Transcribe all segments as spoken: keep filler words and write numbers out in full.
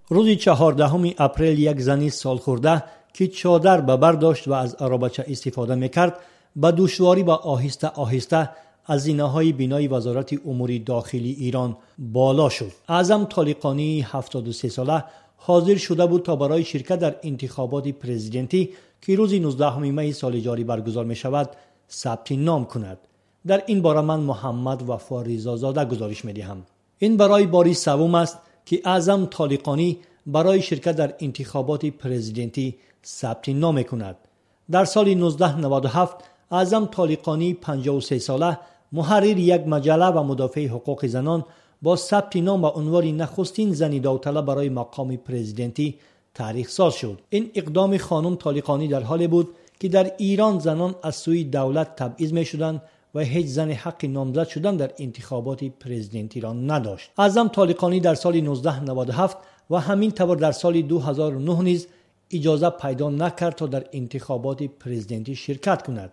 روز چهاردهم اپریل یک زنی سالخورده که چادر به بر داشت و از عربچه استفاده میکرد با دشواری و آهسته آهسته از زینه‌های بینای وزارت امور داخلی ایران بالا شد. اعظم طالقانی هفتاد و سه ساله حاضر شده بود تا برای شرکت در انتخابات پرزیدنتی که روز نوزدهم می سال جاری برگزار می شود ثبت نام کند. در این باره من محمد وفا رضازاده گزارش می دهم. این برای باری سوم است که اعظم طالقانی برای شرکت در انتخابات پرزیدنتی ثبت نام می کند. در سال نوزده نود و هفت اعظم طالقانی پنجاه و سه ساله محرر یک مجله و مدافع حقوق زنان با ثبت نام و عنوان نخستین زن داوطلب برای مقام پرزیدنتی تاریخ ساز شد. این اقدام خانم طالقانی در حالی بود که در ایران زنان از سوی دولت تبعیض می شدند و هیچ زن حق نامزد شدن در انتخابات پرزیدنتی را نداشت. اعظم طالقانی در سال نوزده نود و هفت و همین طور در سال دو هزار و نه نیز اجازه پیدا نکرد تا در انتخابات پرزیدنتی شرکت کند.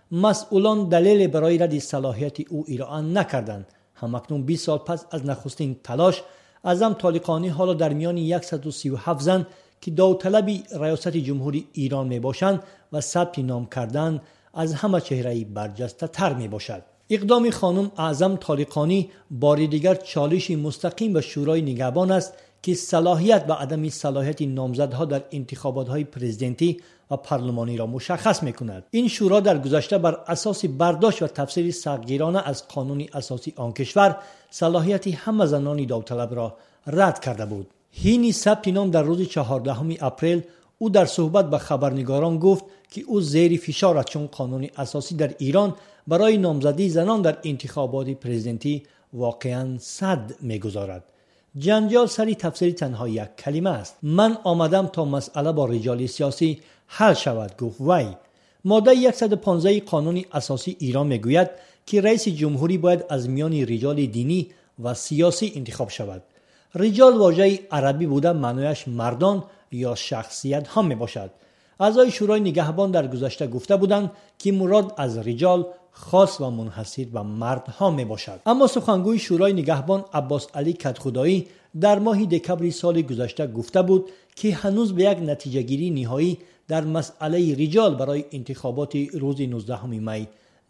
مسئولان دلیل برای رد صلاحیت او ارائه نکردند. همکنون بیست سال پس از نخستین تلاش، اعظم طالقانی حالا در میان صد و سی و هفت زن که داوطلب ریاست جمهوری ایران می باشند و ثبت نام کردند از همه چهره برجسته تر می باشد. اقدام خانم اعظم طالقانی بار دیگر چالش مستقیم به شورای نگهبان است که صلاحیت و عدم صلاحیت نامزدها در انتخابات‌های پرزیدنتی و پارلمانی را مشخص می‌کند. این شورا در گذشته بر اساس برداشت و تفسیر سختگیرانه از قانون اساسی آن کشور صلاحیت همه زنان داوطلب را رد کرده بود. حین ثبت نام در روز چهاردهم اپریل او در صحبت به خبرنگاران گفت که او زیر فشار است چون قانون اساسی در ایران برای نامزدی زنان در انتخابات پرزیدنتی واقعاً صد می‌گذارد. جنجال سری تفسیر تنها یک کلمه است. من آمدم تا مسئله با رجال سیاسی حل شود، گفت وی. ماده صد و پانزده قانون اساسی ایران میگوید که رئیس جمهوری باید از میان رجال دینی و سیاسی انتخاب شود. رجال واژه عربی بوده معنایش مردان یا شخصیت هم می باشد. اعضای شورای نگهبان در گذشته گفته بودند که مراد از رجال خاص و منحصر به مرد ها می باشد. اما سخنگوی شورای نگهبان عباس علی کدخدایی در ماه دکمبر سال گذشته گفته بود که هنوز به یک نتیجه گیری نهایی در مسئله رجال برای انتخابات روز نوزدهم می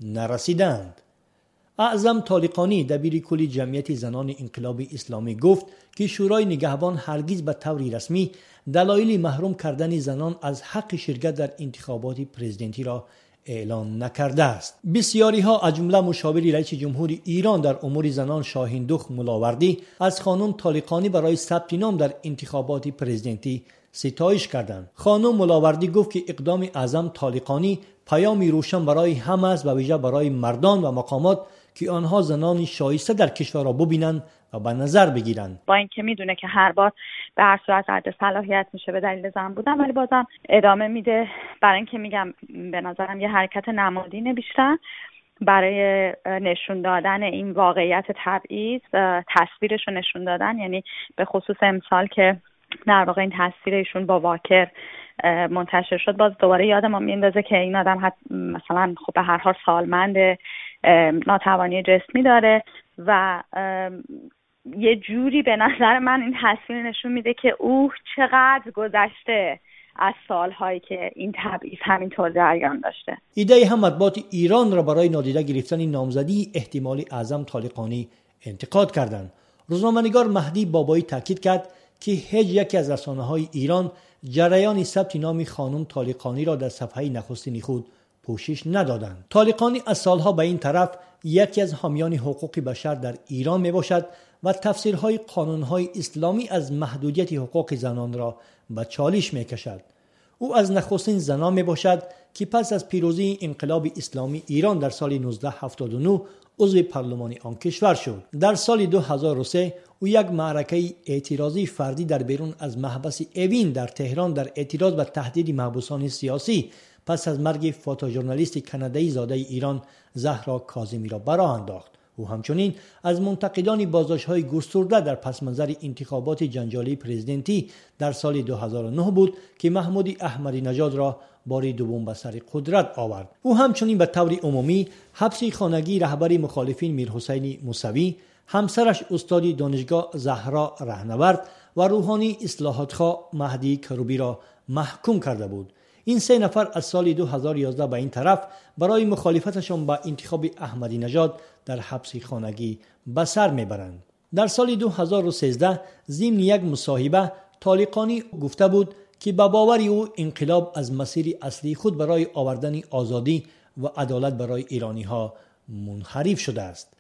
نرسیدند. اعظم طالقانی دبیر کل جمعیت زنان انقلاب اسلامی گفت که شورای نگهبان هرگز به طور رسمی دلایل محروم کردن زنان از حق شرکت در انتخابات پرزیدنتی را اعلان نکرده است. بسیاری ها از جمله مشاور رئیس جمهور ایران در امور زنان شاهین دخ ملاوردی از خانم طالقانی برای ثبت نام در انتخابات پرزیدنتی ستایش کردند. خانم ملاوردی گفت که اقدام اعظم طالقانی پیامی روشن برای همه است و ویژه برای مردان و مقامات که آنها زنان شایسته در کشور را ببینند و به نظر بگیرند. با اینکه میدونه که هر بار به هر صورت رد صلاحیت میشه به دلیل زن بودن، ولی بازم ادامه میده. برای اینکه میگم به نظرم یه حرکت نمادینه بیشتر برای نشون دادن این واقعیت تبعیض، تصویرش رو نشون دادن، یعنی به خصوص امسال که در واقع این تصویر ایشون با واکر منتشر شد، باز دوباره یاد ما میندازه که این آدم حت مثلا خب به هر حال سالمند، ناتوانی جسمی داره و یه جوری به نظر من این تصویر نشون میده که او چقدر گذشته از سالهایی که این تبعیض همینطور جریان داشته. ایده هم مطبوعات ایران را برای نادیده گرفتن نامزدی احتمالی اعظم طالقانی انتقاد کردند. روزنامه‌نگار مهدی بابایی تاکید کرد که هیچ یکی از رسانه‌های ایران جریان ثبت نام خانم طالقانی را در صفحه نخستین خود پوشش ندادند. طالقانی از سالها به این طرف یکی از حامیان حقوق بشر در ایران می باشد و تفسیرهای قانونهای اسلامی از محدودیت حقوق زنان را به چالش می کشد. او از نخستین زنان می باشد که پس از پیروزی انقلاب اسلامی ایران در سال نوزده هفتاد و نه عضو پارلمان آن کشور شد. در سال دو هزار و سه او یک معرکه اعتراضی فردی در بیرون از محبس اوین در تهران در اعتراض به تهدید محبوسان سیاسی پس از مرگ فوتوژورنالیست کانادایی زاده ایران زهرا کاظمی را برآ انداخت. او همچنین از منتقدان بازداشت‌های گسترده در پس منظر انتخابات جنجالی پرزیدنتی در سال دو هزار و نه بود که محمود احمدی نژاد را بار دوم به سر قدرت آورد. او همچنین به طور عمومی حبس خانگی رهبر مخالفین میرحسین موسوی، همسرش استاد دانشگاه زهرا رهنورد و روحانی اصلاحاتخواه مهدی کروبی را محکوم کرده بود. این سه نفر از سال دو هزار و یازده به این طرف برای مخالفتشان با انتخاب احمدی نژاد در حبس خانگی به سر میبرند. در سال دو هزار و سیزده ضمن یک مصاحبه طالقانی گفته بود که به باور او انقلاب از مسیر اصلی خود برای آوردن آزادی و عدالت برای ایرانی ها منحرف شده است.